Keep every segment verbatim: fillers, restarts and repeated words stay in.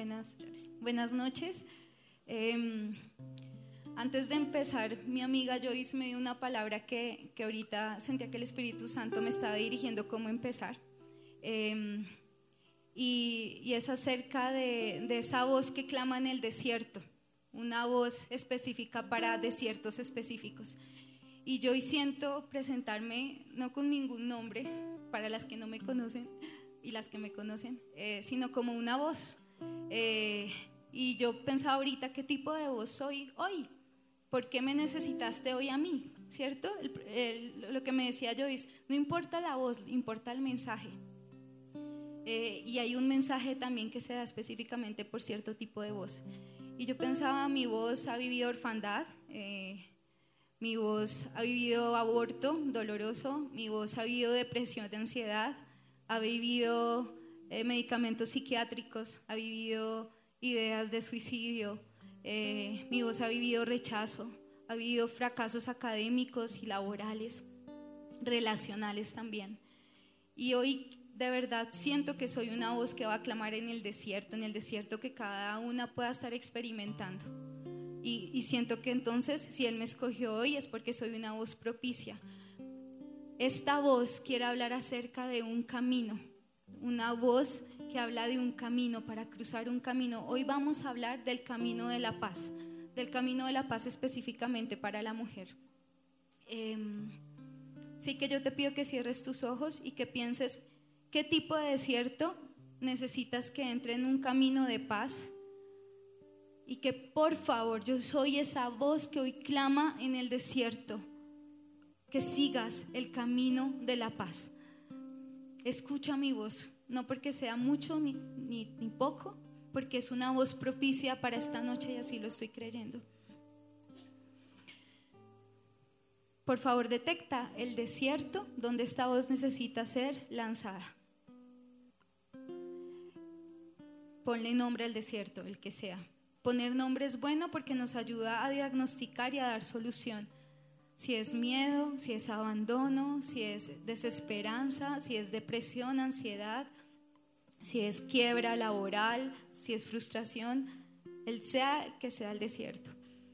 Buenas, buenas noches. Eh, antes de empezar, mi amiga Joyce me dio una palabra que, que ahorita sentía que el Espíritu Santo me estaba dirigiendo cómo empezar. Eh, y, y es acerca de, de esa voz que clama en el desierto, una voz específica para desiertos específicos. Y yo hoy siento presentarme no con ningún nombre para las que no me conocen y las que me conocen, eh, sino como una voz. Eh, y yo pensaba ahorita, ¿qué tipo de voz soy hoy? ¿Por qué me necesitaste hoy a mí? ¿Cierto? El, el, lo que me decía Joyce, no importa la voz, importa el mensaje. Eh, y hay un mensaje también que se da específicamente por cierto tipo de voz. Y yo pensaba, mi voz ha vivido orfandad, eh, mi voz ha vivido aborto doloroso, mi voz ha vivido depresión, de ansiedad, ha vivido eh, medicamentos psiquiátricos, ha vivido ideas de suicidio, eh, mi voz ha vivido rechazo, ha vivido fracasos académicos y laborales, relacionales también. Y hoy de verdad siento que soy una voz que va a clamar en el desierto, en el desierto que cada una pueda estar experimentando. Y, y siento que entonces, si Él me escogió hoy, es porque soy una voz propicia. Esta voz quiere hablar acerca de un camino, una voz que habla de un camino, para cruzar un camino. Hoy vamos a hablar del camino de la paz, del camino de la paz específicamente para la mujer. Eh, sí que yo te pido que cierres tus ojos y que pienses qué tipo de desierto necesitas que entre en un camino de paz. Y que por favor, yo soy esa voz que hoy clama en el desierto, que sigas el camino de la paz. Escucha mi voz, no porque sea mucho ni, ni, ni poco, porque es una voz propicia para esta noche y así lo estoy creyendo. Por favor, detecta el desierto donde esta voz necesita ser lanzada. Ponle nombre al desierto, el que sea. Poner nombre es bueno porque nos ayuda a diagnosticar y a dar solución. Si es miedo, si es abandono, si es desesperanza, si es depresión, ansiedad, si es quiebra laboral, si es frustración, el sea que sea el desierto.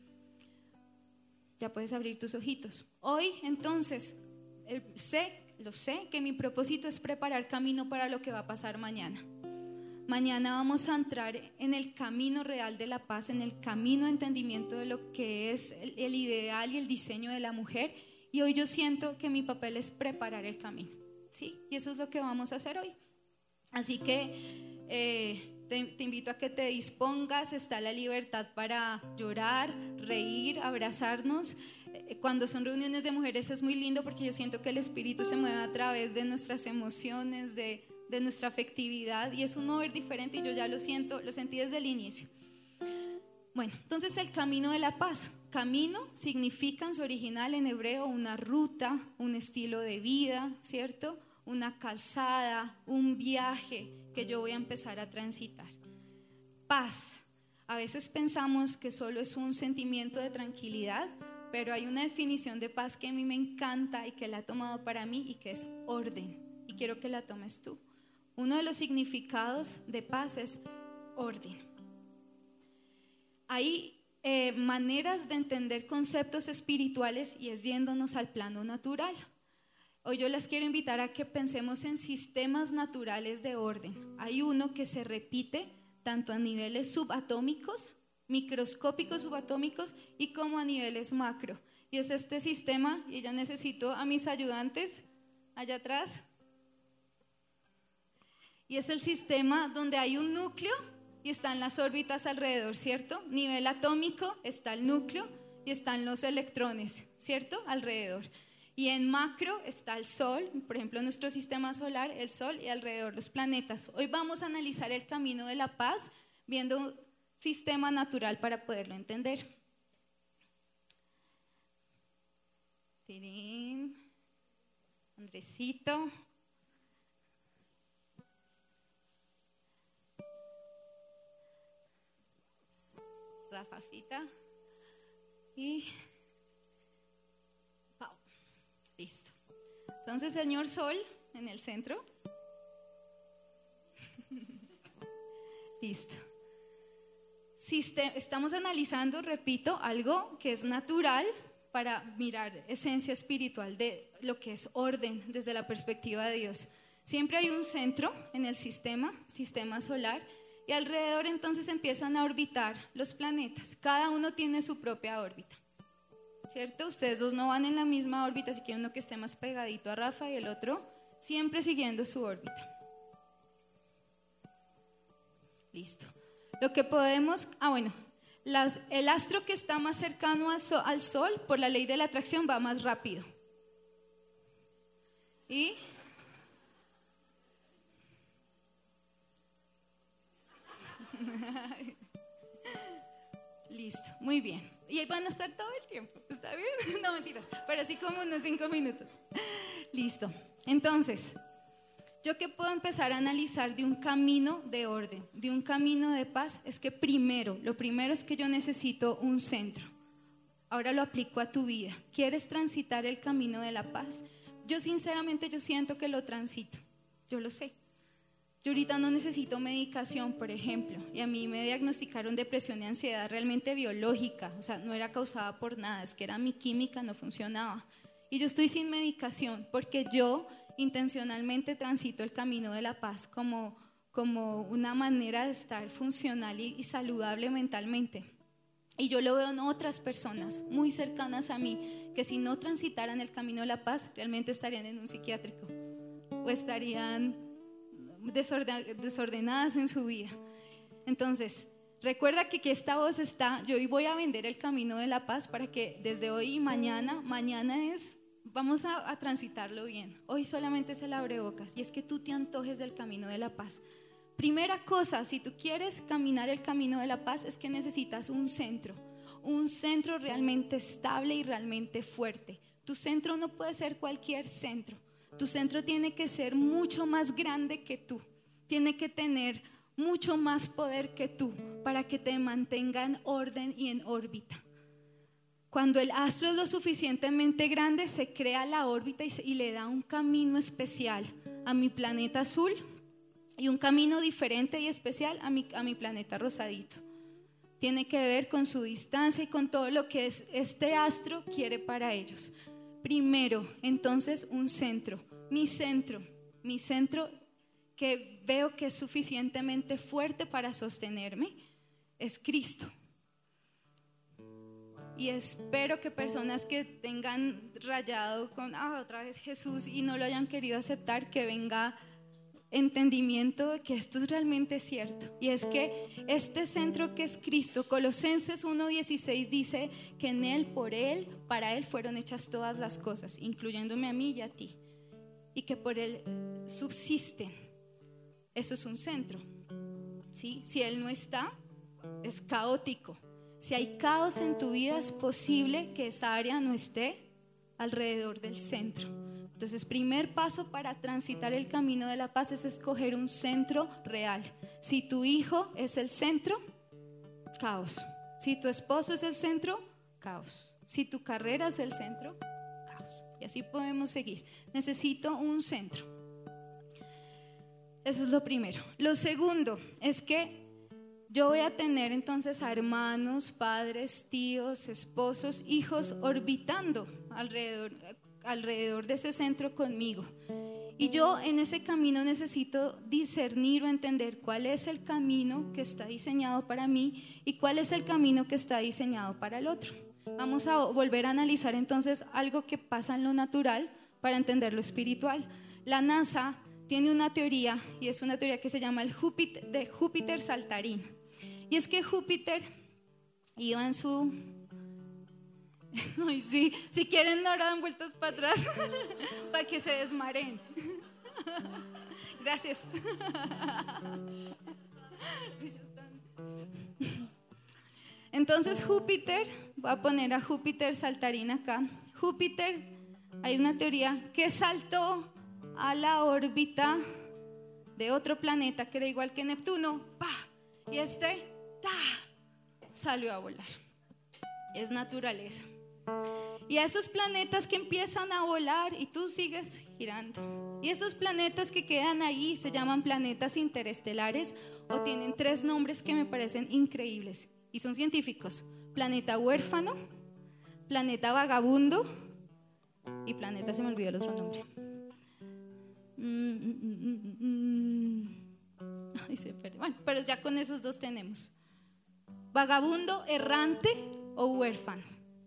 Ya puedes abrir tus ojitos. Hoy entonces sé, lo sé, que mi propósito es preparar camino para lo que va a pasar mañana. Mañana vamos a entrar en el camino real de la paz, en el camino de entendimiento de lo que es el, el ideal y el diseño de la mujer. Y hoy yo siento que mi papel es preparar el camino, ¿sí? Y eso es lo que vamos a hacer hoy. Así que eh, te, te invito a que te dispongas. Está la libertad para llorar, reír, abrazarnos. Cuando son reuniones de mujeres es muy lindo porque yo siento que el Espíritu se mueve a través de nuestras emociones, de de nuestra afectividad, y es un mover diferente y yo ya lo siento, lo sentí desde el inicio. Bueno, entonces el camino de la paz. Camino significa en su original en hebreo una ruta, un estilo de vida, ¿cierto? Una calzada, un viaje que yo voy a empezar a transitar. Paz. A veces pensamos que solo es un sentimiento de tranquilidad, pero hay una definición de paz que a mí me encanta y que la he tomado para mí y que es orden, y quiero que la tomes tú. Uno de los significados de paz es orden. Hay eh, maneras de entender conceptos espirituales y es yéndonos al plano natural. Hoy yo les quiero invitar a que pensemos en sistemas naturales de orden. Hay uno que se repite tanto a niveles subatómicos, microscópicos subatómicos, y como a niveles macro. Y es este sistema, y yo necesito a mis ayudantes allá atrás. Y es el sistema donde hay un núcleo y están las órbitas alrededor, ¿cierto? Nivel atómico está el núcleo y están los electrones, ¿cierto? Alrededor. Y en macro está el Sol, por ejemplo, nuestro sistema solar, el Sol, y alrededor los planetas. Hoy vamos a analizar el camino de la paz viendo un sistema natural para poderlo entender. Tirín, Andresito. Rafacita y Pau. Listo. Entonces, señor Sol en el centro. Listo. sistema, estamos analizando, repito, algo que es natural para mirar esencia espiritual de lo que es orden desde la perspectiva de Dios. Siempre hay un centro en el sistema, sistema solar, y alrededor entonces empiezan a orbitar los planetas. Cada uno tiene su propia órbita, ¿cierto? Ustedes dos no van en la misma órbita, si quieren uno que esté más pegadito a Rafa y el otro siempre siguiendo su órbita. Listo. Lo que podemos, ah bueno, las, el astro que está más cercano al sol, al sol, por la ley de la atracción va más rápido. Y listo, muy bien. Y ahí van a estar todo el tiempo, ¿está bien? No, mentiras, pero así como unos cinco minutos. Listo, entonces, yo que puedo empezar a analizar de un camino de orden, de un camino de paz, es que primero, lo primero es que yo necesito un centro. Ahora lo aplico a tu vida. ¿Quieres transitar el camino de la paz? Yo sinceramente yo siento que lo transito, yo lo sé. Yo ahorita no necesito medicación, por ejemplo, y a mí me diagnosticaron depresión y ansiedad realmente biológica, o sea, no era causada por nada, es que era mi química, no funcionaba. Y yo estoy sin medicación porque yo intencionalmente transito el camino de la paz como, como una manera de estar funcional y, y saludable mentalmente. Y yo lo veo en otras personas muy cercanas a mí, que si no transitaran el camino de la paz, realmente estarían en un psiquiátrico o estarían desordenadas en su vida. Entonces, recuerda que aquí esta voz está, yo hoy voy a vender el camino de la paz para que desde hoy y mañana, mañana es, vamos a, a transitarlo bien. Hoy solamente es el abrebocas y es que tú te antojes del camino de la paz. Primera cosa, si tú quieres caminar el camino de la paz, es que necesitas un centro, un centro realmente estable y realmente fuerte. Tu centro no puede ser cualquier centro. Tu centro tiene que ser mucho más grande que tú, tiene que tener mucho más poder que tú para que te mantenga en orden y en órbita. Cuando el astro es lo suficientemente grande, se crea la órbita y, se, y le da un camino especial a mi planeta azul y un camino diferente y especial a mi, a mi planeta rosadito. Tiene que ver con su distancia y con todo lo que es, este astro quiere para ellos. Primero, entonces, un centro. Mi centro, mi centro que veo que es suficientemente fuerte para sostenerme, es Cristo. Y espero que personas que tengan rayado con, ah, otra vez Jesús y no lo hayan querido aceptar, que venga entendimiento de que esto es realmente cierto. Y es que este centro que es Cristo, Colosenses uno dieciséis dice que en Él, por Él, para Él fueron hechas todas las cosas, incluyéndome a mí y a ti, y que por Él subsisten. Eso es un centro, ¿sí? Si Él no está, es caótico. Si hay caos en tu vida, es posible que esa área no esté alrededor del centro. Entonces, primer paso para transitar el camino de la paz es escoger un centro real. Si tu hijo es el centro, caos. Si tu esposo es el centro, caos. Si tu carrera es el centro, caos. Y así podemos seguir. Necesito un centro. Eso es lo primero. Lo segundo es que yo voy a tener entonces a hermanos, padres, tíos, esposos, hijos orbitando alrededor alrededor de ese centro conmigo. Y yo en ese camino necesito discernir o entender cuál es el camino que está diseñado para mí y cuál es el camino que está diseñado para el otro. Vamos a volver a analizar entonces algo que pasa en lo natural para entender lo espiritual. La NASA tiene una teoría y es una teoría que se llama el Júpiter, de Júpiter saltarín. Y es que Júpiter iba en su... Ay, sí, si quieren ahora dan vueltas para atrás para que se desmareen. Gracias. Entonces Júpiter, voy a poner a Júpiter saltarín acá. Júpiter, hay una teoría que saltó a la órbita de otro planeta que era igual que Neptuno, ¡pah! Y este ¡ta! Salió a volar. Es naturaleza. Y a esos planetas que empiezan a volar y tú sigues girando. Y esos planetas que quedan ahí se llaman planetas interestelares o tienen tres nombres que me parecen increíbles. y son científicos: planeta huérfano, planeta vagabundo y planeta, se me olvidó el otro nombre. Mm, mm, mm, mm, mm. Ay, se perdió. Bueno, pero ya con esos dos tenemos: vagabundo, errante o huérfano.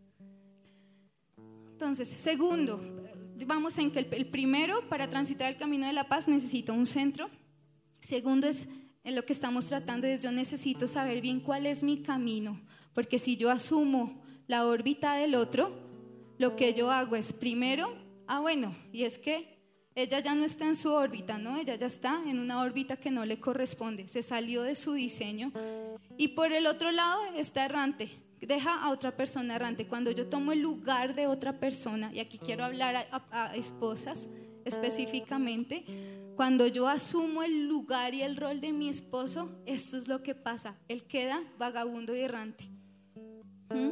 Entonces, segundo, vamos en que el, el primero, para transitar el camino de la paz, necesito un centro. Segundo, es en lo que estamos tratando, es yo necesito saber bien cuál es mi camino, porque si yo asumo la órbita del otro, lo que yo hago es primero, ah bueno, y es que ella ya no está en su órbita, ¿no? Ella ya está en una órbita que no le corresponde, se salió de su diseño. Y por el otro lado está errante, deja a otra persona errante. Cuando yo tomo el lugar de otra persona, y aquí quiero hablar a, a, a esposas específicamente, cuando yo asumo el lugar y el rol de mi esposo, esto es lo que pasa: él queda vagabundo y errante. ¿Mm?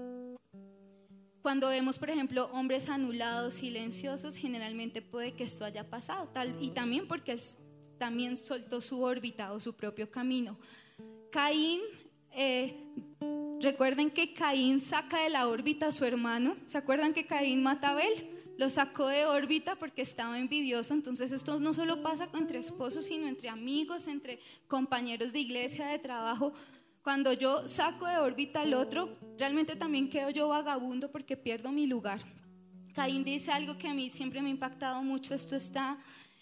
Cuando vemos, por ejemplo, hombres anulados, silenciosos, generalmente puede que esto haya pasado, tal, y también porque él también soltó su órbita o su propio camino. Caín, eh, recuerden que Caín saca de la órbita a su hermano. ¿Se acuerdan que Caín mata a Abel? Lo sacó de órbita porque estaba envidioso. Entonces esto no solo pasa entre esposos, sino entre amigos, entre compañeros de iglesia, de trabajo. Cuando yo saco de órbita al otro, realmente también quedo yo vagabundo porque pierdo mi lugar. Caín dice algo que a mí siempre me ha impactado mucho. Esto está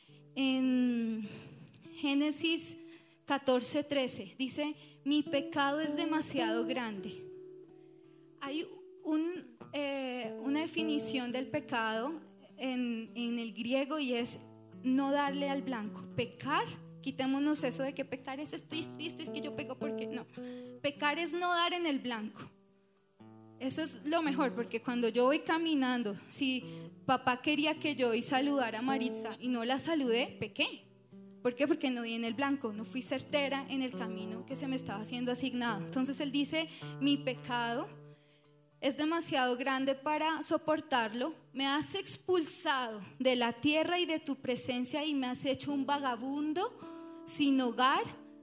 en Génesis catorce, trece. Dice: mi pecado es demasiado grande. Hay un, eh, una definición del pecado en, en el griego, y es no darle al blanco. Pecar, quitémonos eso de que pecar es esto, esto, esto, es que yo peco porque no. Pecar es no dar en el blanco. Eso es lo mejor, porque cuando yo voy caminando, si papá quería que yo hoy saludara a Maritza y no la saludé, pequé. ¿Por qué? Porque no di en el blanco, no fui certera en el camino que se me estaba siendo asignado. Entonces él dice: mi pecado es demasiado grande para soportarlo. Me has expulsado de la tierra y de tu presencia, y me has hecho un vagabundo sin hogar,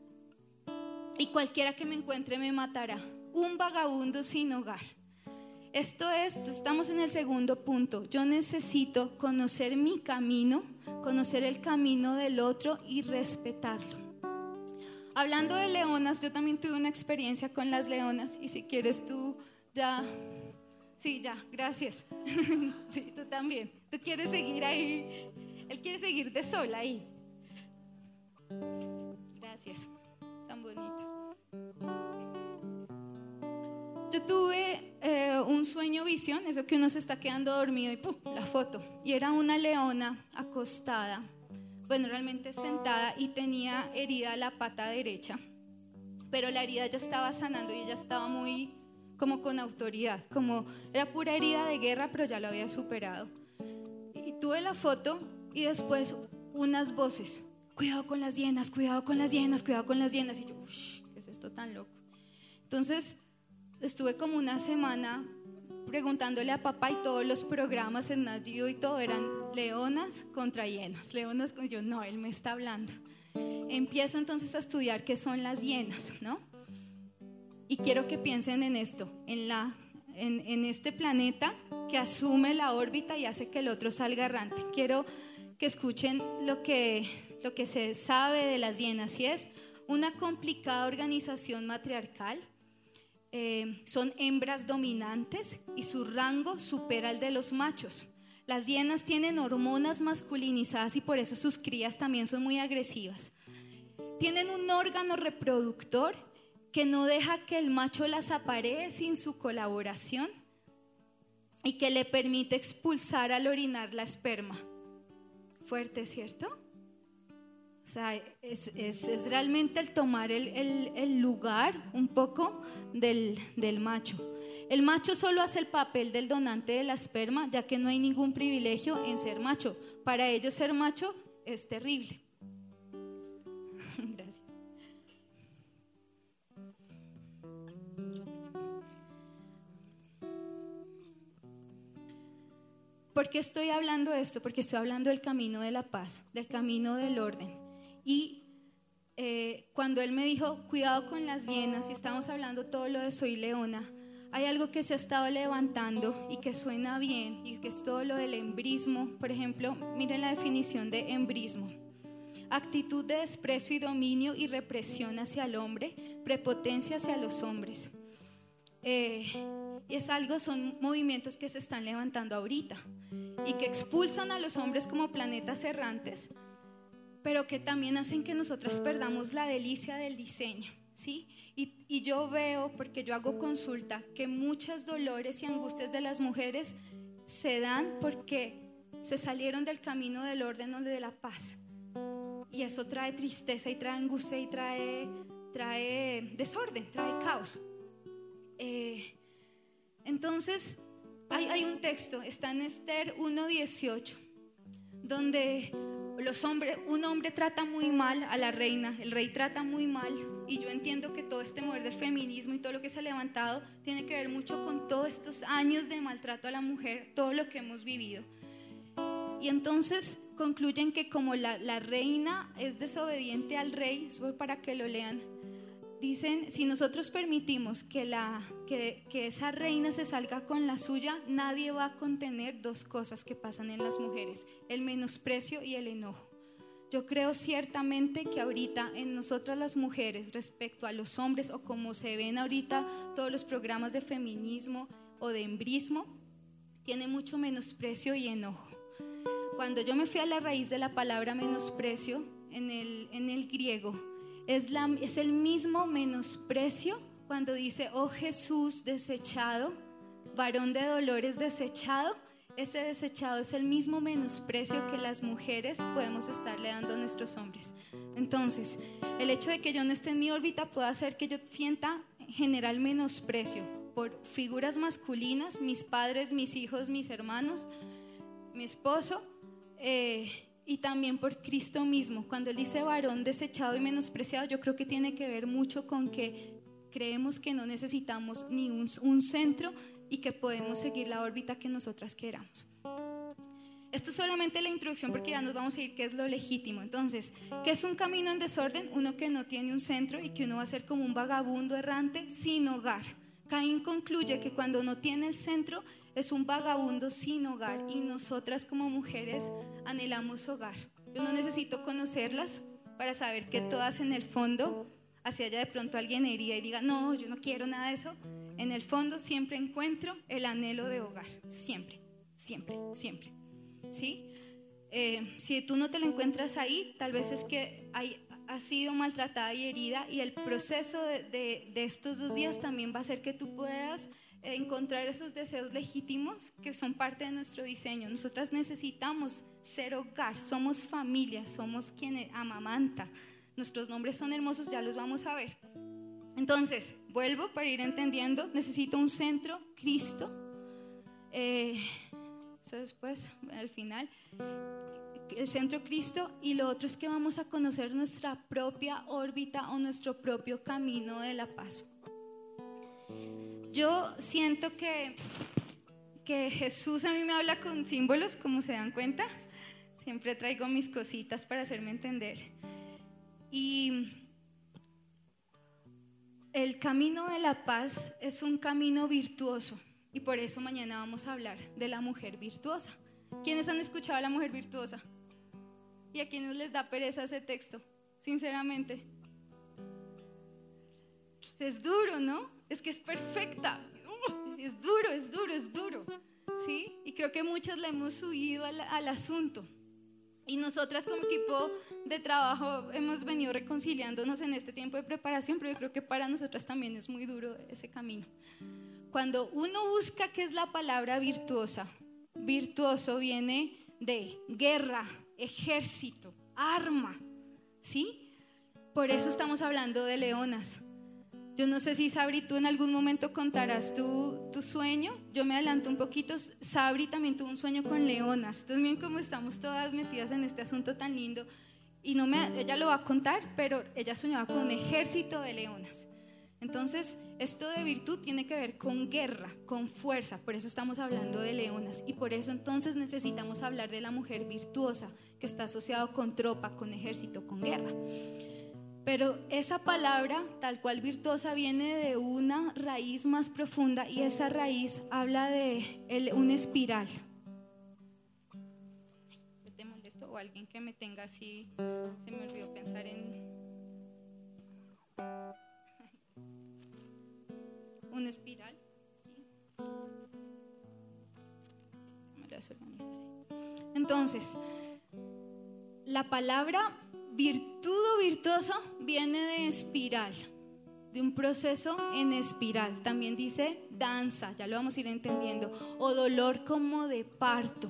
y cualquiera que me encuentre me matará. Un vagabundo sin hogar. Esto es, estamos en el segundo punto. Yo necesito conocer mi camino, conocer el camino del otro y respetarlo. Hablando de leonas, yo también tuve una experiencia con las leonas, y si quieres tú ya, sí, ya, gracias. Sí, tú también. Tú quieres seguir ahí, él quiere seguir de sola ahí. Gracias, tan bonitos. Yo tuve eh, un sueño visión, eso que uno se está quedando dormido y ¡pum!, la foto. Y era una leona acostada, bueno, realmente sentada, y tenía herida la pata derecha, pero la herida ya estaba sanando y ella estaba muy como con autoridad, como era pura herida de guerra, pero ya lo había superado. Y tuve la foto, y después unas voces: cuidado con las hienas, cuidado con las hienas, cuidado con las hienas. Y yo, uff, ¿qué es esto tan loco? Entonces estuve como una semana preguntándole a papá, y todos los programas en Nat Geo y todo eran leonas contra hienas, leonas con... Yo, no, él me está hablando. Empiezo entonces a estudiar qué son las hienas, ¿no? Y quiero que piensen en esto, en, la, en, en este planeta que asume la órbita y hace que el otro salga errante. Quiero que escuchen lo que, lo que se sabe de las hienas, y es una complicada organización matriarcal. Eh, son hembras dominantes y su rango supera el de los machos. Las hienas tienen hormonas masculinizadas y por eso sus crías también son muy agresivas. Tienen un órgano reproductor que no deja que el macho las aparee sin su colaboración y que le permite expulsar al orinar la esperma. Fuerte, ¿cierto? O sea, es, es, es realmente el tomar el, el, el lugar un poco del, del macho. El macho solo hace el papel del donante de la esperma, ya que no hay ningún privilegio en ser macho. Para ellos ser macho es terrible. Gracias. ¿Por qué estoy hablando de esto? Porque estoy hablando del camino de la paz, del camino del orden. Y eh, cuando él me dijo, cuidado con las hienas, y estamos hablando todo lo de soy leona, hay algo que se ha estado levantando y que suena bien, y que es todo lo del embrismo. Por ejemplo, miren la definición de embrismo: actitud de desprecio y dominio y represión hacia el hombre, prepotencia hacia los hombres. Eh, y es algo, son movimientos que se están levantando ahorita y que expulsan a los hombres como planetas errantes, pero que también hacen que nosotras perdamos la delicia del diseño, ¿sí? Y, y yo veo, porque yo hago consulta, que muchos dolores y angustias de las mujeres se dan porque se salieron del camino del orden o de la paz. Y eso trae tristeza y trae angustia y trae, trae desorden, trae caos. Eh, entonces, hay, hay un texto, está en Esther uno dieciocho, donde los hombres, un hombre trata muy mal a la reina, el rey trata muy mal, y yo entiendo que todo este mover del feminismo y todo lo que se ha levantado tiene que ver mucho con todos estos años de maltrato a la mujer, todo lo que hemos vivido. Y entonces concluyen que como la, la reina es desobediente al rey, eso para que lo lean, dicen, si nosotros permitimos que, la, que, que esa reina se salga con la suya, nadie va a contener dos cosas que pasan en las mujeres: el menosprecio y el enojo. Yo creo ciertamente que ahorita en nosotras las mujeres, respecto a los hombres, o como se ven ahorita todos los programas de feminismo o de embrismo, tiene mucho menosprecio y enojo. Cuando yo me fui a la raíz de la palabra menosprecio en el, en el griego, es, la, es el mismo menosprecio cuando dice, oh Jesús desechado, varón de dolores desechado. Ese desechado es el mismo menosprecio que las mujeres podemos estarle dando a nuestros hombres. Entonces, el hecho de que yo no esté en mi órbita puede hacer que yo sienta general menosprecio por figuras masculinas, mis padres, mis hijos, mis hermanos, mi esposo, eh, y también por Cristo mismo. Cuando él dice varón desechado y menospreciado, yo creo que tiene que ver mucho con que creemos que no necesitamos ni un, un centro y que podemos seguir la órbita que nosotras queramos. Esto es solamente la introducción, porque ya nos vamos a ir qué es lo legítimo. Entonces, ¿qué es un camino en desorden? Uno que no tiene un centro y que uno va a ser como un vagabundo errante sin hogar. Caín concluye que cuando no tiene el centro es un vagabundo sin hogar, y nosotras como mujeres anhelamos hogar. Yo no necesito conocerlas para saber que todas en el fondo, hacia allá de pronto alguien hería y diga, no, yo no quiero nada de eso, en el fondo siempre encuentro el anhelo de hogar, siempre, siempre, siempre, ¿sí? Eh, si tú no te lo encuentras ahí, tal vez es que hay, has sido maltratada y herida, y el proceso de, de, de estos dos días también va a hacer que tú puedas encontrar esos deseos legítimos que son parte de nuestro diseño. Nosotras necesitamos ser hogar, somos familia, somos quienes amamanta. Nuestros nombres son hermosos, ya los vamos a ver. Entonces, vuelvo para ir entendiendo, necesito un centro, Cristo. Eh, eso después, al final, el centro Cristo, y lo otro es que vamos a conocer nuestra propia órbita o nuestro propio camino de la paz. Yo siento que, que Jesús a mí me habla con símbolos, como se dan cuenta. Siempre traigo mis cositas para hacerme entender. Y el camino de la paz es un camino virtuoso, y por eso mañana vamos a hablar de la mujer virtuosa. ¿Quiénes han escuchado a la mujer virtuosa? ¿Y a quiénes les da pereza ese texto? Sinceramente. Es duro, ¿no? Es que es perfecta. Uh, es duro, es duro, es duro, ¿sí? Y creo que muchas le hemos huido al, al asunto. Y nosotras como equipo de trabajo hemos venido reconciliándonos en este tiempo de preparación, pero yo creo que para nosotras también es muy duro ese camino. Cuando uno busca qué es la palabra virtuosa, virtuoso viene de guerra, ejército, arma, ¿sí? Por eso estamos hablando de leonas. Yo no sé si Sabri, tú en algún momento contarás tu, tu sueño. Yo me adelanto un poquito. Sabri también tuvo un sueño con leonas. Entonces miren cómo estamos todas metidas en este asunto tan lindo. Y no me, ella lo va a contar, pero ella soñaba con un ejército de leonas. Entonces esto de virtud tiene que ver con guerra, con fuerza. Por eso estamos hablando de leonas. Y por eso entonces necesitamos hablar de la mujer virtuosa, que está asociado con tropa, con ejército, con guerra. Pero esa palabra, tal cual virtuosa, viene de una raíz más profunda, y esa raíz habla de el, una espiral. ¿Te molesto? O alguien que me tenga así, se me olvidó pensar en una espiral, ¿sí? Me lo desorganizaré. Entonces, la palabra virtud o virtuoso viene de espiral, de un proceso en espiral. También dice danza, ya lo vamos a ir entendiendo, o dolor como de parto.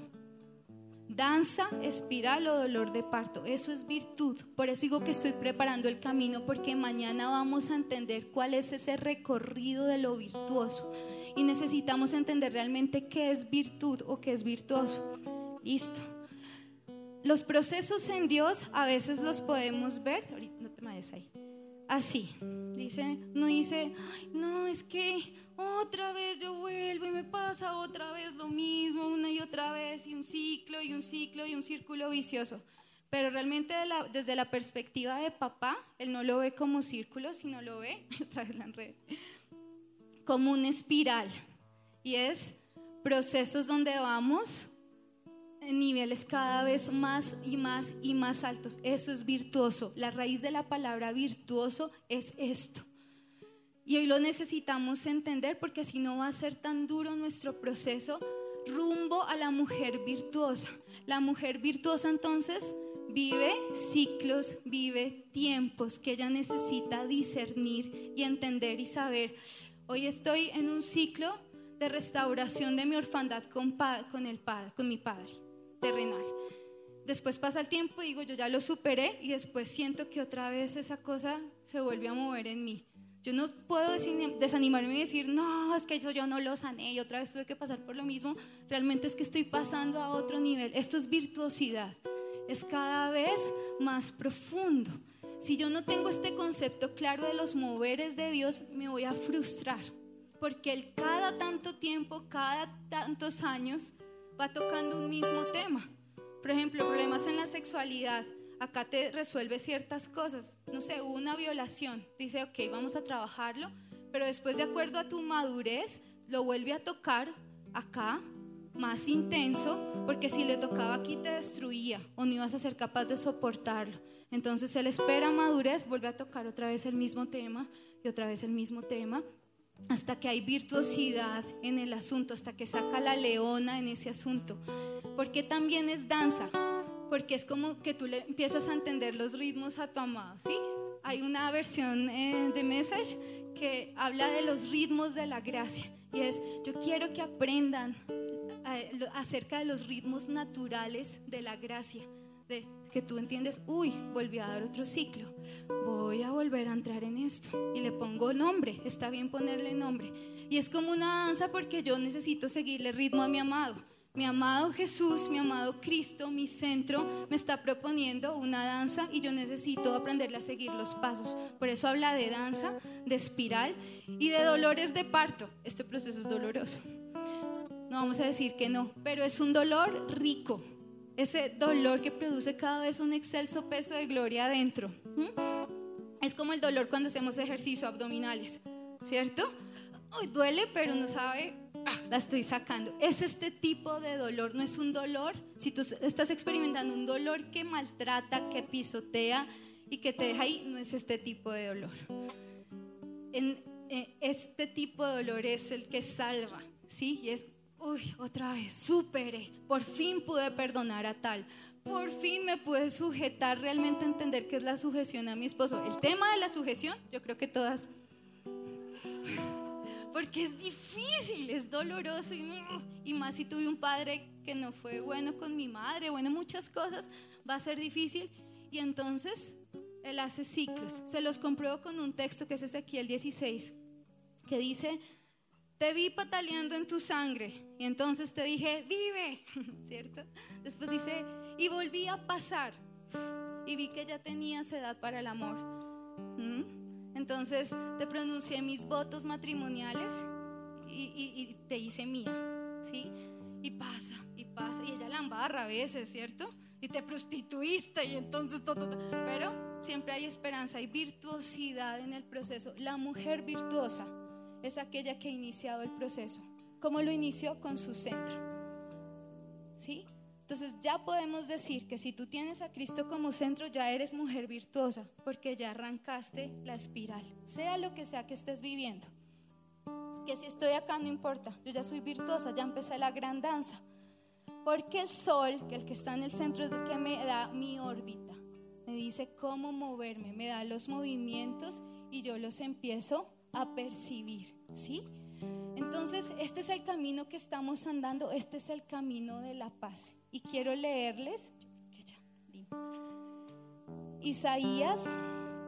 Danza, espiral o dolor de parto, eso es virtud. Por eso digo que estoy preparando el camino, porque mañana vamos a entender cuál es ese recorrido de lo virtuoso, y necesitamos entender realmente qué es virtud o qué es virtuoso. Listo. Los procesos en Dios a veces los podemos ver, ahorita no te me vayas ahí, así. Dice, no dice, ay, no, es que otra vez yo vuelvo y me pasa otra vez lo mismo, una y otra vez, y un ciclo y un ciclo y un círculo vicioso. Pero realmente de la, desde la perspectiva de papá, él no lo ve como círculo, sino lo ve, otra vez la enredé, como una espiral. Y es procesos donde vamos en niveles cada vez más y más y más altos. Eso es virtuoso. La raíz de la palabra virtuoso es esto. Y hoy lo necesitamos entender, porque así no va a ser tan duro nuestro proceso rumbo a la mujer virtuosa. La mujer virtuosa entonces vive ciclos, vive tiempos que ella necesita discernir y entender y saber. Hoy estoy en un ciclo de restauración de mi orfandad con, pa- con, el padre, con mi padre terrenal. Después pasa el tiempo y digo, yo ya lo superé, y después siento que otra vez esa cosa se vuelve a mover en mí. Yo no puedo desanimarme y decir, no, es que eso yo no lo sané y otra vez tuve que pasar por lo mismo. Realmente es que estoy pasando a otro nivel. Esto es virtuosidad, es cada vez más profundo. Si yo no tengo este concepto claro de los moveres de Dios, me voy a frustrar, porque Él cada tanto tiempo, cada tantos años va tocando un mismo tema. Por ejemplo, problemas en la sexualidad. Acá te resuelve ciertas cosas. No sé, hubo una violación. Dice, ok, vamos a trabajarlo, pero después, de acuerdo a tu madurez, lo vuelve a tocar acá, más intenso, porque si le tocaba aquí te destruía o no ibas a ser capaz de soportarlo. Entonces él espera madurez, vuelve a tocar otra vez el mismo tema y otra vez el mismo tema, hasta que hay virtuosidad en el asunto, hasta que saca la leona en ese asunto. Porque también es danza, porque es como que tú le empiezas a entender los ritmos a tu amado, ¿sí? Hay una versión eh, de Message que habla de los ritmos de la gracia, y es, yo quiero que aprendan eh, acerca de los ritmos naturales de la gracia, de que tú entiendes, uy, volví a dar otro ciclo, voy a volver a entrar en esto, y le pongo nombre, está bien ponerle nombre. Y es como una danza, porque yo necesito seguirle ritmo a mi amado. Mi amado Jesús, mi amado Cristo, mi centro, me está proponiendo una danza, y yo necesito aprenderle a seguir los pasos. Por eso habla de danza, de espiral y de dolores de parto. Este proceso es doloroso, no vamos a decir que no, pero es un dolor rico. Ese dolor que produce cada vez un excelso peso de gloria adentro. ¿Mm? Es como el dolor cuando hacemos ejercicio abdominales, ¿cierto? Uy, duele, pero uno sabe, ah, la estoy sacando. Es este tipo de dolor, no es un dolor. Si tú estás experimentando un dolor que maltrata, que pisotea y que te deja ahí, no es este tipo de dolor. En, eh, este tipo de dolor es el que salva, ¿sí? Y es, uy, otra vez, superé, por fin pude perdonar a tal, por fin me pude sujetar, realmente entender qué es la sujeción a mi esposo. El tema de la sujeción, yo creo que todas, porque es difícil, es doloroso, y, y más si tuve un padre que no fue bueno con mi madre, bueno, muchas cosas, va a ser difícil. Y entonces Él hace ciclos. Se los compruebo con un texto que es Ezequiel dieciséis, que dice, te vi pataleando en tu sangre y entonces te dije, vive, ¿cierto? Después dice, y volví a pasar y vi que ya tenías edad para el amor. ¿Mm? Entonces te pronuncié mis votos matrimoniales y, y, y te hice mía, ¿sí? Y pasa, y pasa, y ella la embarra a veces, ¿cierto? Y y te prostituiste y entonces ta, ta, ta. Pero siempre hay esperanza, hay virtuosidad en el proceso. La mujer virtuosa es aquella que ha iniciado el proceso. ¿Cómo lo inició? Con su centro, ¿sí? Entonces ya podemos decir que si tú tienes a Cristo como centro, ya eres mujer virtuosa, porque ya arrancaste la espiral, sea lo que sea que estés viviendo. Que si estoy acá no importa, yo ya soy virtuosa, ya empecé la gran danza. Porque el sol, que el que está en el centro, es el que me da mi órbita, me dice cómo moverme, me da los movimientos y yo los empiezo a percibir, ¿sí? Entonces este es el camino que estamos andando, este es el camino de la paz. Y quiero leerles Isaías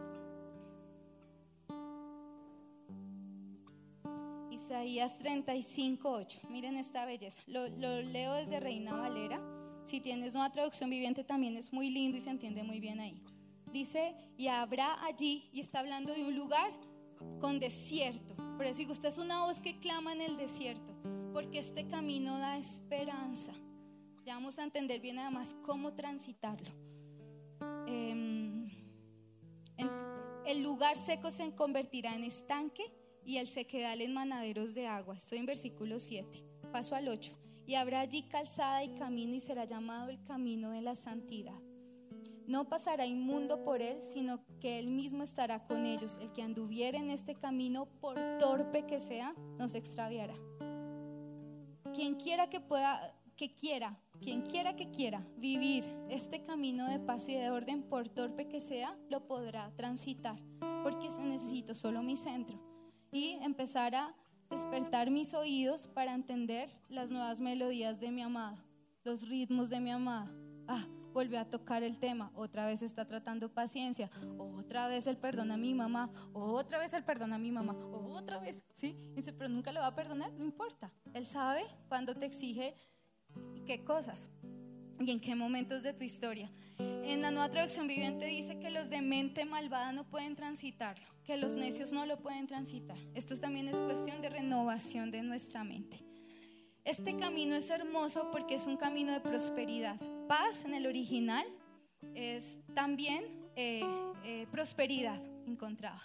Isaías treinta y cinco, ocho. Miren esta belleza, lo, lo leo desde Reina Valera. Si tienes una traducción viviente también es muy lindo y se entiende muy bien ahí. Dice, y habrá allí, y está hablando de un lugar con desierto. Por eso digo, esta es una voz que clama en el desierto, porque este camino da esperanza. Ya vamos a entender bien además cómo transitarlo. eh, en, El lugar seco se convertirá en estanque y el sequedal en manaderos de agua. Estoy en versículo siete, paso al ocho. Y habrá allí calzada y camino, y será llamado el camino de la santidad. No pasará inmundo por él, sino que él mismo estará con ellos. El que anduviere en este camino, por torpe que sea, no se extraviará. Quien quiera que pueda, que quiera, quien quiera que quiera vivir este camino de paz y de orden, por torpe que sea, lo podrá transitar, porque necesito solo mi centro y empezar a despertar mis oídos para entender las nuevas melodías de mi amado, los ritmos de mi amado. Ah, vuelve a tocar el tema, otra vez está tratando paciencia, otra vez el perdón a mi mamá, otra vez el perdón a mi mamá, otra vez, ¿sí? Dice, pero nunca lo va a perdonar, no importa. Él sabe cuándo te exige qué cosas y en qué momentos de tu historia. En la Nueva Traducción Viviente dice que los de mente malvada no pueden transitarlo, que los necios no lo pueden transitar. Esto también es cuestión de renovación de nuestra mente. Este camino es hermoso porque es un camino de prosperidad. Paz en el original es también eh, eh, prosperidad encontrada.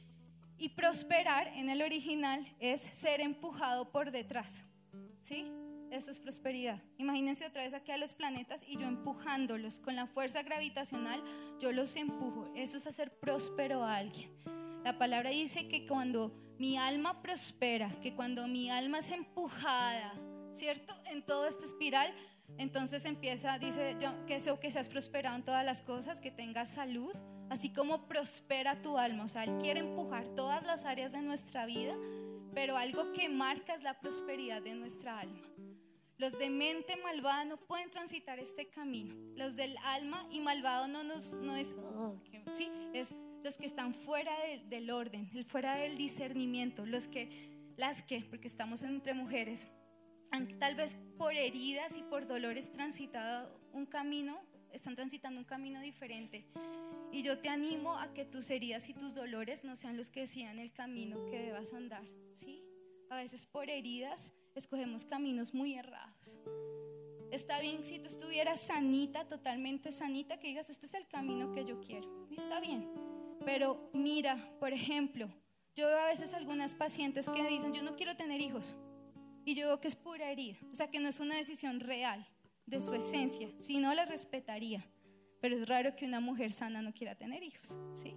Y prosperar en el original es ser empujado por detrás, ¿sí? Eso es prosperidad. Imagínense otra vez aquí a los planetas y yo empujándolos con la fuerza gravitacional, yo los empujo. Eso es hacer próspero a alguien. La palabra dice que cuando mi alma prospera, que cuando mi alma es empujada, ¿cierto? En toda esta espiral, entonces empieza, dice yo, que eso, que seas prosperado en todas las cosas, que tengas salud, así como prospera tu alma. O sea, Él quiere empujar todas las áreas de nuestra vida, pero algo que marca es la prosperidad de nuestra alma. Los de mente malvada no pueden transitar este camino. Los del alma y malvado no, nos, no es, oh, que, sí, es los que están fuera de, del orden, el fuera del discernimiento, los que, las que, porque estamos entre mujeres, han, tal vez por heridas y por dolores transitado un camino, están transitando un camino diferente. Y yo te animo a que tus heridas y tus dolores no sean los que decidan el camino que debas andar, ¿sí? A veces por heridas escogemos caminos muy errados. Está bien si tú estuvieras sanita, totalmente sanita, que digas, este es el camino que yo quiero, y está bien. Pero mira, por ejemplo, yo veo a veces algunas pacientes que dicen, yo no quiero tener hijos, y yo veo que es pura herida, o sea que no es una decisión real de su esencia, si no la respetaría. Pero es raro que una mujer sana no quiera tener hijos, ¿sí?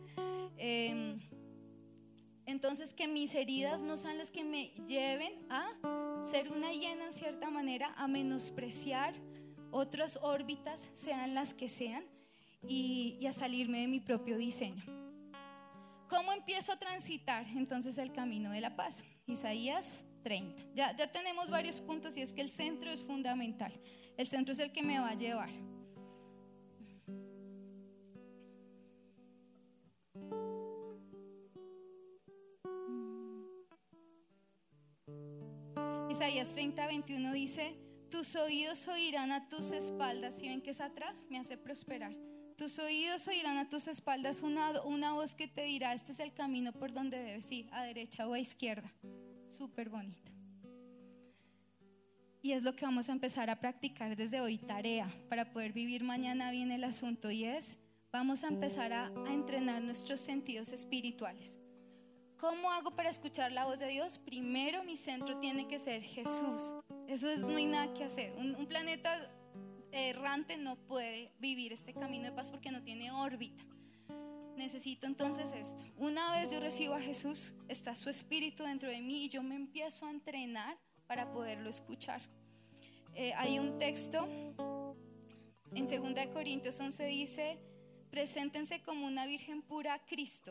Eh, entonces que mis heridas no sean las que me lleven a ser una hiena en cierta manera, a menospreciar otras órbitas, sean las que sean, y, y a salirme de mi propio diseño. ¿Cómo empiezo a transitar entonces el camino de la paz? Isaías treinta. Ya, ya tenemos varios puntos y es que el centro es fundamental. El centro es el que me va a llevar. Isaías treinta, veintiuno dice, tus oídos oirán a tus espaldas. Si ven que es atrás, me hace prosperar. Tus oídos oirán a tus espaldas una, una voz que te dirá, este es el camino por donde debes ir, a derecha o a izquierda. Súper bonito. Y es lo que vamos a empezar a practicar desde hoy, tarea, para poder vivir mañana bien el asunto. Y es, vamos a empezar a, a entrenar nuestros sentidos espirituales. ¿Cómo hago para escuchar la voz de Dios? Primero, mi centro tiene que ser Jesús. Eso es, no hay nada que hacer. Un, un planeta errante no puede vivir este camino de paz porque no tiene órbita. Necesito entonces esto. Una vez yo recibo a Jesús, está su espíritu dentro de mí y yo me empiezo a entrenar para poderlo escuchar. Eh, hay un texto en segunda de Corintios once, dice: preséntense como una virgen pura a Cristo.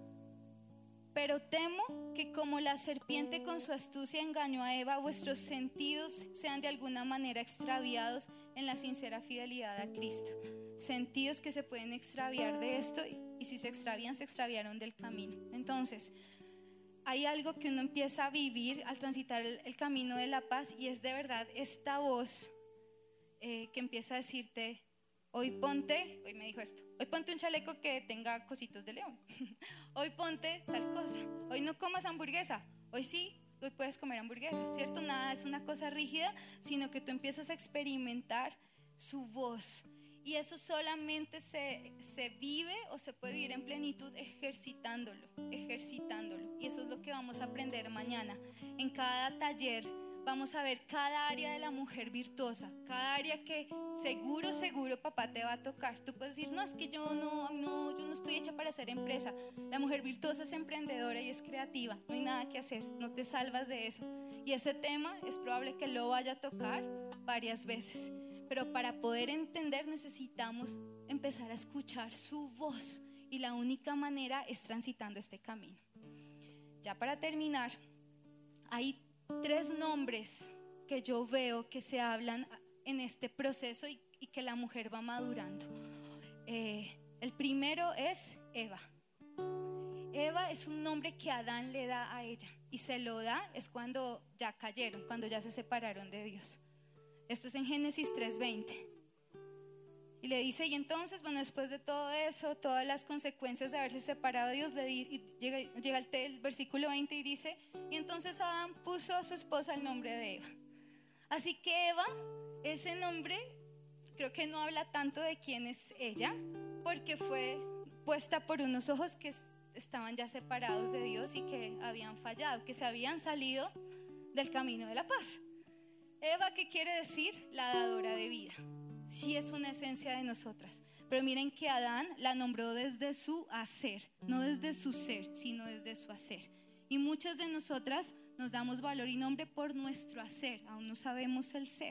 Pero temo que como la serpiente con su astucia engañó a Eva, vuestros sentidos sean de alguna manera extraviados en la sincera fidelidad a Cristo. Sentidos que se pueden extraviar de esto, y si se extravían, se extraviaron del camino. Entonces, hay algo que uno empieza a vivir al transitar el, el camino de la paz, y es de verdad esta voz eh, que empieza a decirte: hoy ponte, hoy me dijo esto, hoy ponte un chaleco que tenga cositos de león. Hoy ponte tal cosa. Hoy no comas hamburguesa. Hoy sí, hoy puedes comer hamburguesa, ¿cierto? Nada es una cosa rígida, sino que tú empiezas a experimentar su voz. Y eso solamente se, se vive o se puede vivir en plenitud ejercitándolo, ejercitándolo. Y eso es lo que vamos a aprender mañana. En cada taller vamos a ver cada área de la mujer virtuosa, cada área que seguro, seguro papá te va a tocar. Tú puedes decir: no, es que yo no, no, yo no estoy hecha para hacer empresa. La mujer virtuosa es emprendedora y es creativa, no hay nada que hacer, no te salvas de eso. Y ese tema es probable que lo vaya a tocar varias veces, pero para poder entender necesitamos empezar a escuchar su voz, y la única manera es transitando este camino. Ya para terminar, hay tres nombres que yo veo que se hablan en este proceso y, y que la mujer va madurando. Eh, el primero es Eva. Eva es un nombre que Adán le da a ella, y se lo da es cuando ya cayeron, cuando ya se separaron de Dios. Esto es en Génesis tres veinte. Y le dice: y entonces, bueno, después de todo eso, todas las consecuencias de haberse separado de Dios, le di, y llega, llega el, el versículo veinte y dice: y entonces Adán puso a su esposa el nombre de Eva. Así que Eva, ese nombre, creo que no habla tanto de quién es ella, porque fue puesta por unos ojos que estaban ya separados de Dios y que habían fallado, que se habían salido del camino de la paz. Eva, ¿qué quiere decir? La dadora de vida. Sí, es una esencia de nosotras, pero miren que Adán la nombró desde su hacer, no desde su ser, sino desde su hacer. Y muchas de nosotras nos damos valor y nombre por nuestro hacer, aún no sabemos el ser.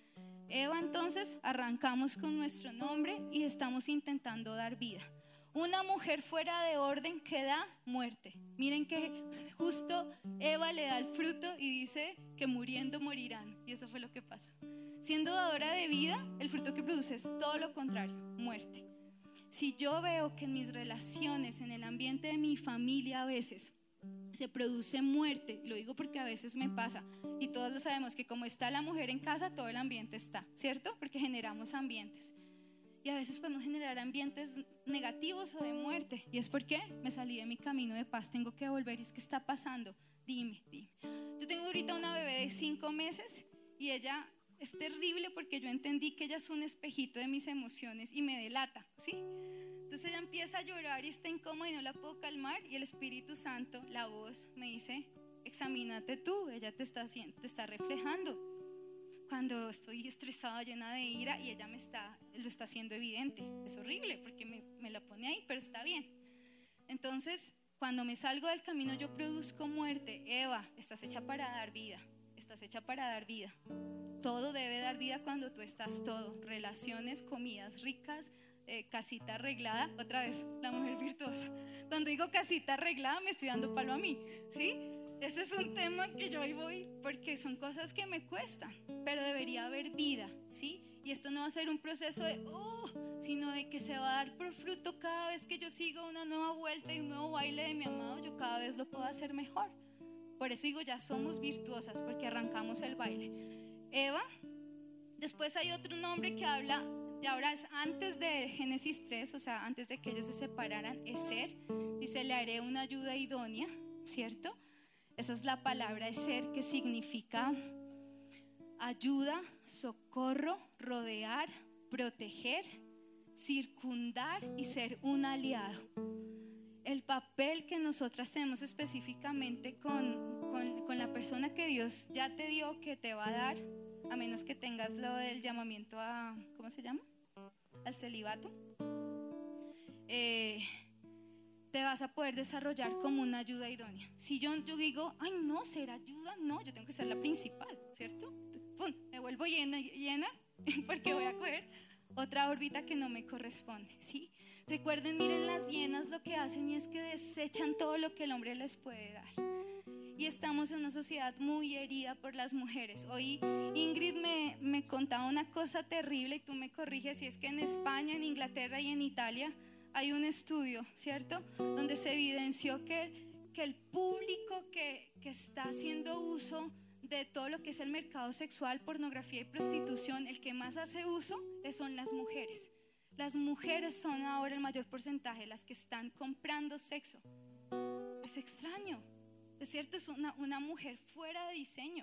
Eva, entonces arrancamos con nuestro nombre y estamos intentando dar vida. Una mujer fuera de orden que da muerte. Miren que justo Eva le da el fruto y dice que muriendo morirán, y eso fue lo que pasó. Siendo dadora de vida, el fruto que produce es todo lo contrario, muerte. Si yo veo que en mis relaciones, en el ambiente de mi familia a veces se produce muerte, lo digo porque a veces me pasa, y todos lo sabemos, que como está la mujer en casa, todo el ambiente está, ¿cierto? Porque generamos ambientes. Y a veces podemos generar ambientes negativos o de muerte. ¿Y es porque me salí de mi camino de paz? Tengo que volver. ¿Y es que está pasando? Dime, dime. Yo tengo ahorita una bebé de cinco meses y ella es terrible porque yo entendí que ella es un espejito de mis emociones y me delata, ¿sí? Entonces ella empieza a llorar y está incómoda y no la puedo calmar, y el Espíritu Santo, la voz, me dice: examínate tú, ella te está, te está reflejando. Cuando estoy estresada, llena de ira, y ella me está, lo está haciendo evidente. Es horrible porque me, me la pone ahí, pero está bien. Entonces, cuando me salgo del camino, yo produzco muerte. Eva, estás hecha para dar vida. Estás hecha para dar vida. Todo debe dar vida cuando tú estás todo. Relaciones, comidas ricas, eh, casita arreglada. Otra vez, la mujer virtuosa. Cuando digo casita arreglada, me estoy dando palo a mí, ¿sí? Ese es un tema que yo ahí voy, porque son cosas que me cuestan, pero debería haber vida, ¿sí? Y esto no va a ser un proceso de oh, sino de que se va a dar por fruto cada vez que yo sigo una nueva vuelta y un nuevo baile de mi amado. Yo cada vez lo puedo hacer mejor. Por eso digo, ya somos virtuosas, porque arrancamos el baile. Eva. Después hay otro nombre que habla, y ahora es antes de Génesis tres, o sea, antes de que ellos se separaran, Ezer. Dice: le haré una ayuda idónea, ¿cierto? Esa es la palabra Ezer, que significa ayuda, socorro, rodear, proteger, circundar y ser un aliado. El papel que nosotras tenemos específicamente con, con, con la persona que Dios ya te dio, que te va a dar, a menos que tengas lo del llamamiento a, ¿cómo se llama? Al celibato. Eh, te vas a poder desarrollar como una ayuda idónea. Si yo, yo digo, ay no, ser ayuda, no, yo tengo que ser la principal, ¿cierto? Pum, me vuelvo llena, llena porque voy a coger otra órbita que no me corresponde, ¿sí? Recuerden, miren las llenas lo que hacen y es que desechan todo lo que el hombre les puede dar. Y estamos en una sociedad muy herida por las mujeres. Hoy Ingrid me, me contaba una cosa terrible y tú me corriges, y es que en España, en Inglaterra y en Italia hay un estudio, ¿cierto? Donde se evidenció que, que el público que, que está haciendo uso de todo lo que es el mercado sexual, pornografía y prostitución, el que más hace uso son las mujeres. Las mujeres son ahora el mayor porcentaje, las que están comprando sexo. Es extraño, es cierto, es una, una mujer fuera de diseño.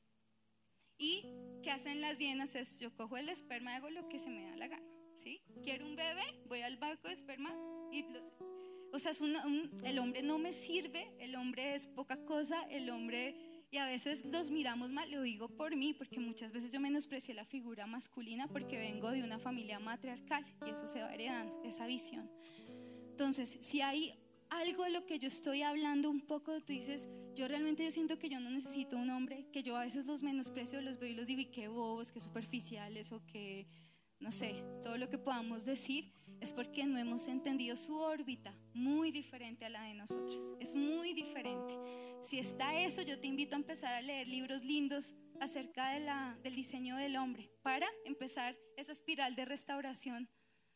¿Y qué hacen las hienas? Es, yo cojo el esperma y hago lo que se me da la gana, ¿sí? Quiero un bebé, voy al banco de esperma y lo, o sea, es una, un, el hombre no me sirve, el hombre es poca cosa, el hombre... Y a veces los miramos mal, lo digo por mí, porque muchas veces yo menosprecié la figura masculina porque vengo de una familia matriarcal y eso se va heredando, esa visión. Entonces, si hay algo de lo que yo estoy hablando un poco, tú dices, yo realmente yo siento que yo no necesito un hombre, que yo a veces los menosprecio, los veo y los digo, y qué bobos, qué superficiales, o que, no sé, todo lo que podamos decir, es porque no hemos entendido su órbita, muy diferente a la de nosotras, es muy diferente. Si está eso, yo te invito a empezar a leer libros lindos acerca de la, del diseño del hombre, para empezar esa espiral de restauración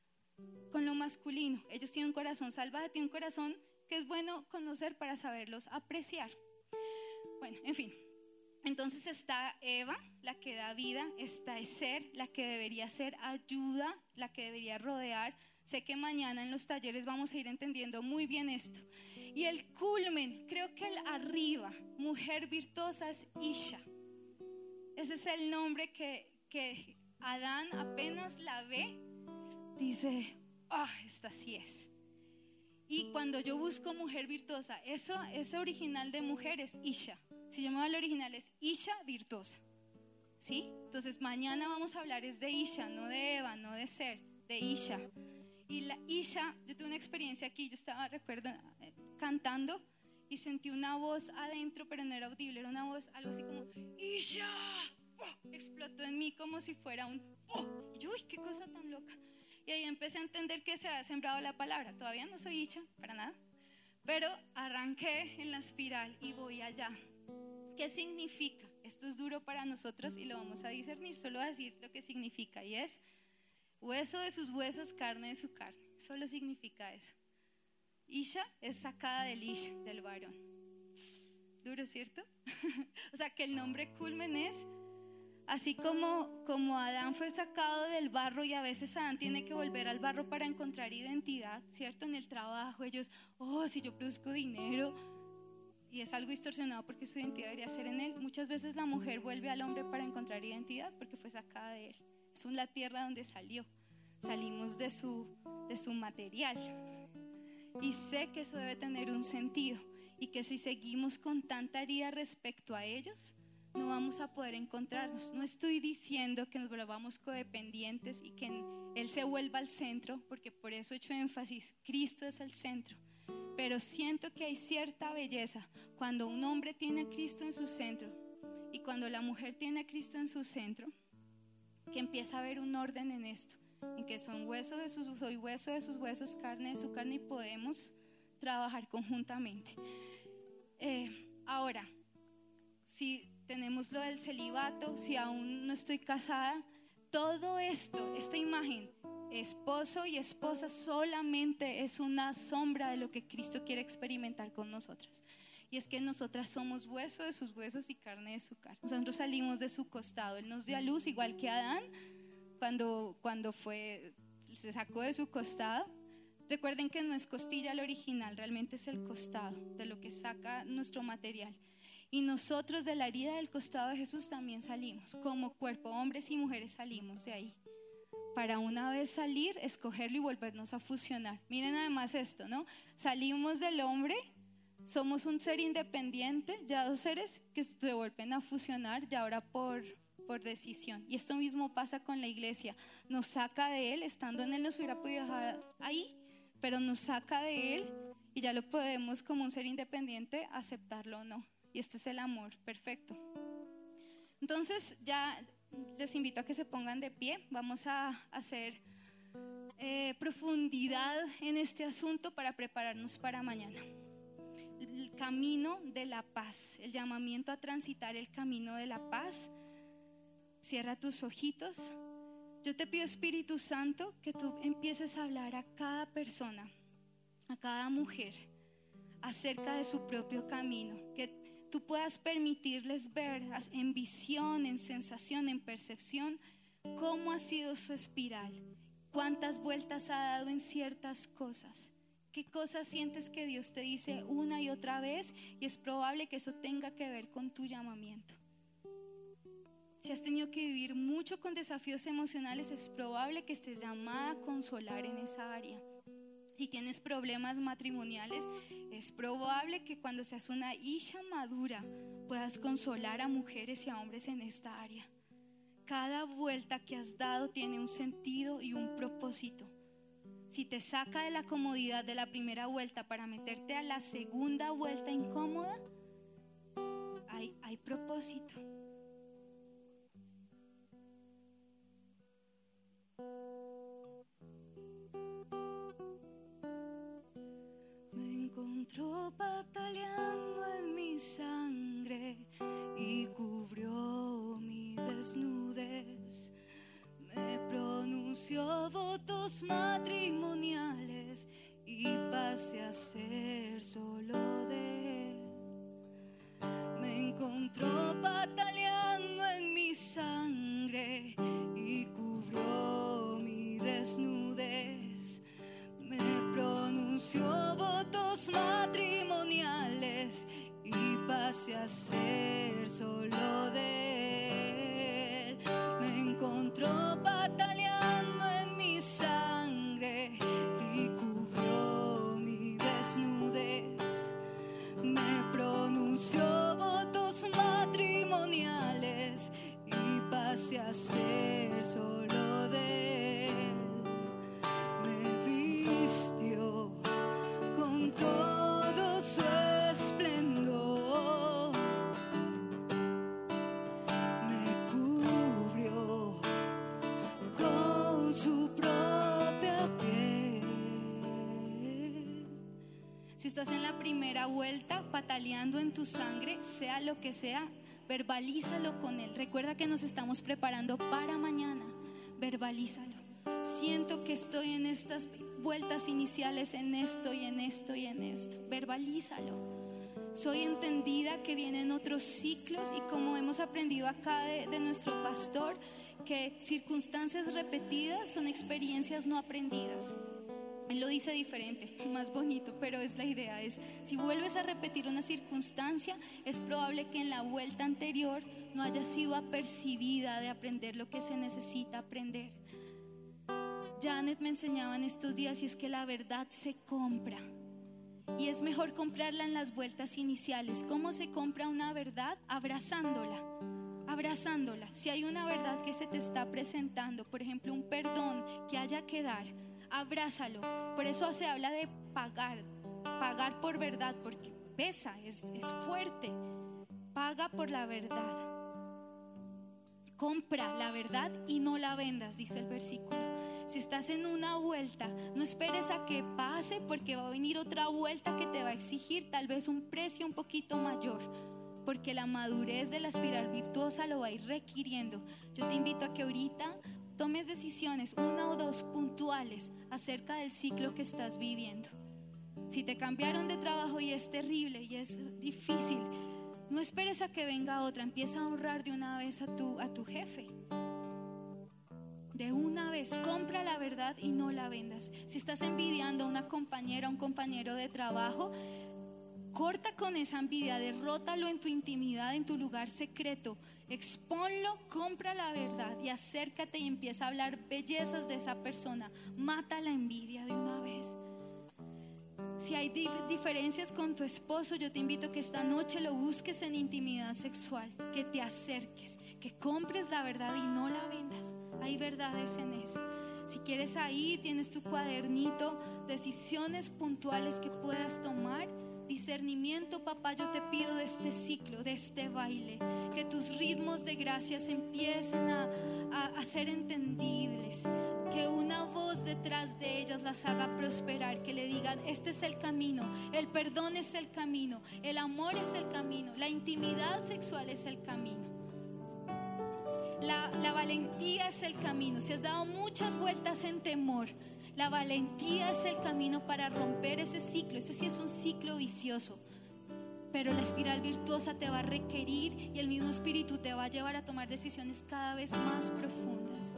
con lo masculino. Ellos tienen un corazón salvaje, tienen un corazón que es bueno conocer para saberlos apreciar. Bueno, en fin. Entonces está Eva, la que da vida, está Ezer, la que debería ser ayuda, la que debería rodear. Sé que mañana en los talleres vamos a ir entendiendo muy bien esto. Y el culmen, creo que el arriba, mujer virtuosa, es Isha. Ese es el nombre que, que Adán apenas la ve, dice, ah, oh, esta sí es. Y cuando yo busco mujer virtuosa, eso, ese original de mujer es Isha. Si yo me voy al original es Isha virtuosa, ¿sí? Entonces mañana vamos a hablar es de Isha, no de Eva, no de Ser, de Isha. Y la Isha, yo tuve una experiencia aquí, yo estaba, recuerdo, eh, cantando y sentí una voz adentro, pero no era audible, era una voz algo así como Isha, ¡oh! Explotó en mí como si fuera un ¡oh! Y yo, uy, qué cosa tan loca. Y ahí empecé a entender que se había sembrado la palabra. Todavía no soy Isha, para nada, pero arranqué en la espiral y voy allá. ¿Qué significa? Esto es duro para nosotros y lo vamos a discernir. Solo voy a decir lo que significa, y es hueso de sus huesos, carne de su carne. Solo significa eso. Isha es sacada del Ish, del varón. Duro, ¿cierto? O sea que el nombre culmen es así como, como Adán fue sacado del barro, y a veces Adán tiene que volver al barro para encontrar identidad, ¿cierto? En el trabajo ellos, oh, si yo produzco dinero, y es algo distorsionado porque su identidad debería ser en él. Muchas veces la mujer vuelve al hombre para encontrar identidad porque fue sacada de él. Es la tierra donde salió. Salimos de su, de su material. Y sé que eso debe tener un sentido, y que si seguimos con tanta herida respecto a ellos, no vamos a poder encontrarnos. No estoy diciendo que nos volvamos codependientes y que Él se vuelva al centro, porque por eso he hecho énfasis, Cristo es el centro. Pero siento que hay cierta belleza cuando un hombre tiene a Cristo en su centro y cuando la mujer tiene a Cristo en su centro, que empieza a haber un orden en esto, en que son hueso de sus, soy hueso de sus huesos, carne de su carne, y podemos trabajar conjuntamente. Eh, ahora, si tenemos lo del celibato, si aún no estoy casada, todo esto, esta imagen, esposo y esposa, solamente es una sombra de lo que Cristo quiere experimentar con nosotras. Y es que nosotras somos hueso de sus huesos y carne de su carne. Nosotros salimos de su costado. Él nos dio a luz igual que Adán cuando, cuando fue, se sacó de su costado. Recuerden que no es costilla el original, realmente es el costado de lo que saca nuestro material. Y nosotros de la herida del costado de Jesús también salimos. Como cuerpo, hombres y mujeres salimos de ahí. Para una vez salir, escogerlo y volvernos a fusionar. Miren además esto, ¿no? Salimos del hombre, somos un ser independiente, ya dos seres que se vuelven a fusionar, y ahora por, por decisión. Y esto mismo pasa con la iglesia. Nos saca de él, estando en él nos hubiera podido dejar ahí, pero nos saca de él y ya lo podemos como un ser independiente aceptarlo o no. Y este es el amor perfecto. Entonces ya les invito a que se pongan de pie. Vamos a hacer eh, profundidad en este asunto para prepararnos para mañana. El camino de la paz, el llamamiento a transitar el camino de la paz. Cierra tus ojitos. Yo te pido, Espíritu Santo, que tú empieces a hablar a cada persona, a cada mujer, acerca de su propio camino, que tú puedas permitirles ver en visión, en sensación, en percepción, cómo ha sido su espiral, cuántas vueltas ha dado en ciertas cosas, qué cosas sientes que Dios te dice una y otra vez, y es probable que eso tenga que ver con tu llamamiento. Si has tenido que vivir mucho con desafíos emocionales, es probable que estés llamada a consolar en esa área. Si tienes problemas matrimoniales, es probable que cuando seas una isha madura puedas consolar a mujeres y a hombres en esta área. Cada vuelta que has dado tiene un sentido y un propósito. Si te saca de la comodidad de la primera vuelta para meterte a la segunda vuelta incómoda, hay, hay propósito. Entró pataleando en mi sangre y cubrió mi desnudez. Me pronunció votos matrimoniales y pasé a ser solo de él. Me encontró pataleando en mi sangre y cubrió mi desnudez. Me pronunció votos matrimoniales y pasé a ser solo de él. Me encontró pataleando en mi sangre y cubrió mi desnudez. Me pronunció votos matrimoniales y pasé a ser solo de él. Vistió con todo su esplendor, me cubrió con su propia piel. Si estás en la primera vuelta pataleando en tu sangre, sea lo que sea, verbalízalo con él. Recuerda que nos estamos preparando para mañana. Verbalízalo. Siento que estoy en estas vueltas iniciales, en esto y en esto y en esto. Verbalízalo. Soy entendida que vienen otros ciclos, y como hemos aprendido acá de, de nuestro pastor, que circunstancias repetidas son experiencias no aprendidas. Él lo dice diferente, más bonito, pero es la idea. Es, si vuelves a repetir una circunstancia, es probable que en la vuelta anterior no haya sido apercibida de aprender lo que se necesita aprender. Janet me enseñaba en estos días, y es que la verdad se compra, y es mejor comprarla en las vueltas iniciales. ¿Cómo se compra una verdad? Abrazándola, abrazándola. Si hay una verdad que se te está presentando, por ejemplo un perdón que haya que dar, abrázalo. Por eso se habla de pagar, pagar por verdad, porque pesa, es, es fuerte. Paga por la verdad. Compra la verdad y no la vendas, dice el versículo. Si estás en una vuelta, no esperes a que pase, porque va a venir otra vuelta que te va a exigir tal vez un precio un poquito mayor, porque la madurez de la espiral virtuosa lo va a ir requiriendo. Yo te invito a que ahorita tomes decisiones, una o dos puntuales, acerca del ciclo que estás viviendo. Si te cambiaron de trabajo y es terrible y es difícil, no esperes a que venga otra. Empieza a honrar de una vez a tu, a tu jefe. De una vez, compra la verdad y no la vendas. Si estás envidiando a una compañera, a un compañero de trabajo, Corta con esa envidia, derrótalo en tu intimidad, en tu lugar secreto. Expónlo, compra la verdad y acércate y empieza a hablar bellezas de esa persona. Mata la envidia de una vez. Si hay dif- diferencias con tu esposo, yo te invito a que esta noche lo busques en intimidad sexual, que te acerques, que compres la verdad y no la vendas. Hay verdades en eso. Si quieres, ahí tienes tu cuadernito, decisiones puntuales que puedas tomar. Discernimiento, papá, yo te pido de este ciclo, de este baile, que tus ritmos de gracias empiecen a, a, a ser entendibles, que una voz detrás de ellas las haga prosperar, que le digan: este es el camino, el perdón es el camino, el amor es el camino, la intimidad sexual es el camino, la, la valentía es el camino. Si has dado muchas vueltas en temor, la valentía es el camino para romper ese ciclo. Ese sí es un ciclo vicioso, pero la espiral virtuosa te va a requerir y el mismo espíritu te va a llevar a tomar decisiones cada vez más profundas.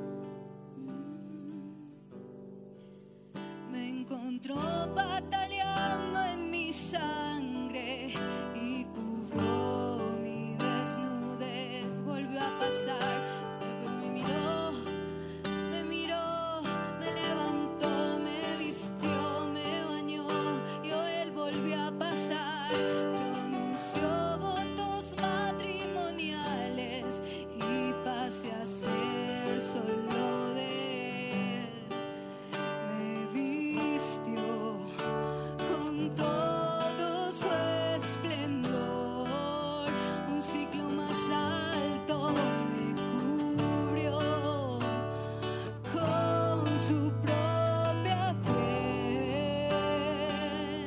Me encontró bataleando en mi sangre y cubrió mi desnudez. Volvió a pasar. Me miró, me miró, me levantó, me vistió, me bañó y hoy él volvió a pasar. Pronunció votos matrimoniales y pasé a ser solo de él. Me vistió con todo su esplendor, un ciclo más alto me cubrió con su propia piel.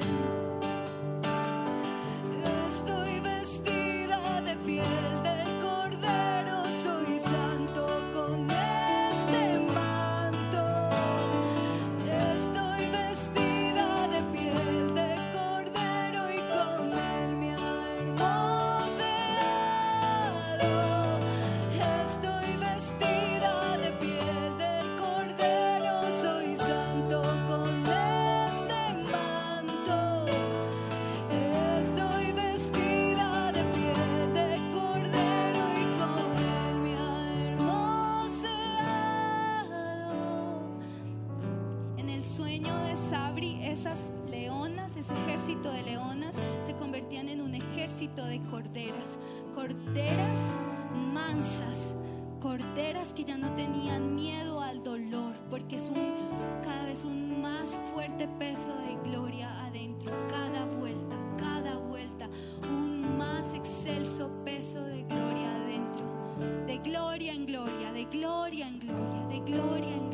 Estoy vestida de piel del Cordero, soy santo con este manto. Estoy vestida de piel de Cordero y con él me ha hermoseado. Estoy vestida de piel del Cordero, soy santo con este manto. Estoy vestida de piel de Cordero y con él me ha hermoseado. En el sueño de Sabri, esas leonas, ese ejército de leonas se convertían en un ejército de corderas, corderas mansas, corderas que ya no tenían miedo al dolor, porque es un cada vez un más fuerte peso de gloria adentro, cada vuelta, cada vuelta, un más excelso peso de gloria adentro, de gloria en gloria, de gloria en gloria, de gloria en gloria.